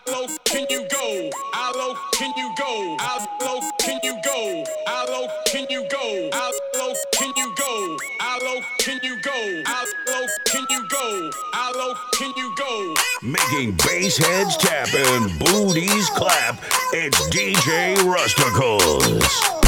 low can you go? How low can you go? How low can you go? How low can you go? How low can you go? How low can you go? How low can you go? How low can you go? Making bass heads tap and booties clap, it's DJ Rusticles.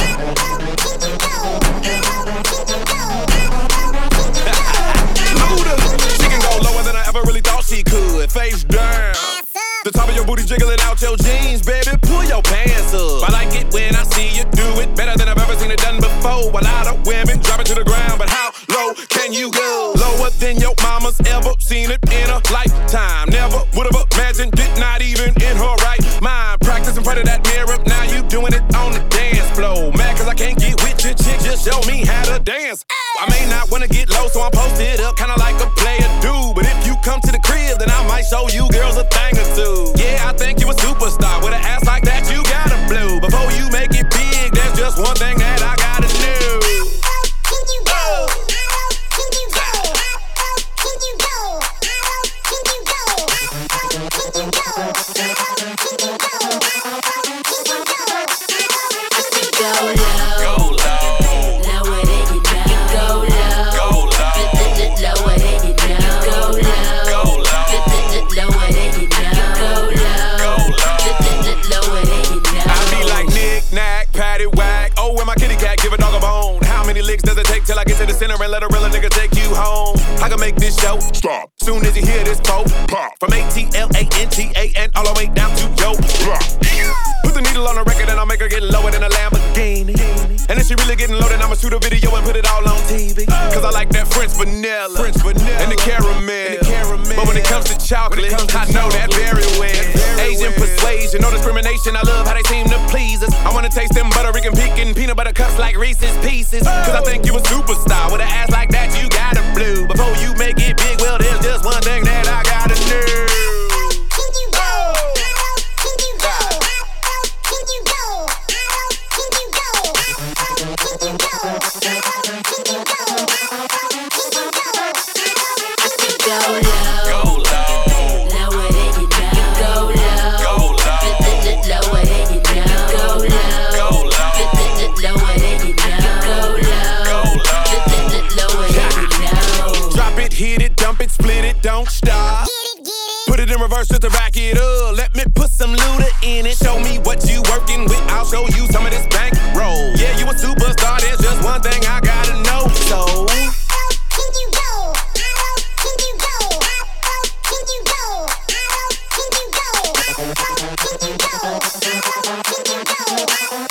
Luda, she can go lower than I ever really thought she could. Face down, the top of your booty jiggling out your jeans, baby. Pull your pants up. I like it when I see you do it better than I've ever seen it done before. A lot of women drop it to the ground, but how low can you go? Lower than your mama's ever seen it in a lifetime. Never would've imagined it, not even in her right mind. Practice in front of that mirror, now you doing it on the dance floor. Mad cause I can't get with your chick, just show me how to dance. I may not wanna get low, so I'm posted up, kinda like a player do. But if you come to the crib, then I might show you girls a thing or two. Yeah, I think you a superstar. With an ass like that, you gotta blow. Before you make it big, there's just one thing that I gotta do. Till I get to the center and let a real nigga take you home. I can make this show stop soon as you hear this quote pop. From ATLANTA and all the way down to yo block. Put the needle on the record and I'll make her get lower than a Lamborghini. And if she really getting low, then I'ma shoot a video and put it all on TV. Cause I like that French vanilla and the caramel. But when it comes to chocolate, I know that very well. Asian persuasion, no discrimination. I love how they seem to please us. I wanna taste them Puerto Rican pecan peanut butter cups like Reese's Pieces. Cause I think you a superstar. With an ass like that, you gotta blow. Before you make it big, well, there's just one thing that I gotta do. Don't stop. Put it in reverse just to rack it up. Let me put some Luda in it. Show me what you working with. I'll show you some of this bankroll. Yeah, you a superstar. There's just one thing I gotta know. So can you go? Can you go? Can you go? Can you go? Can you go? Can you go?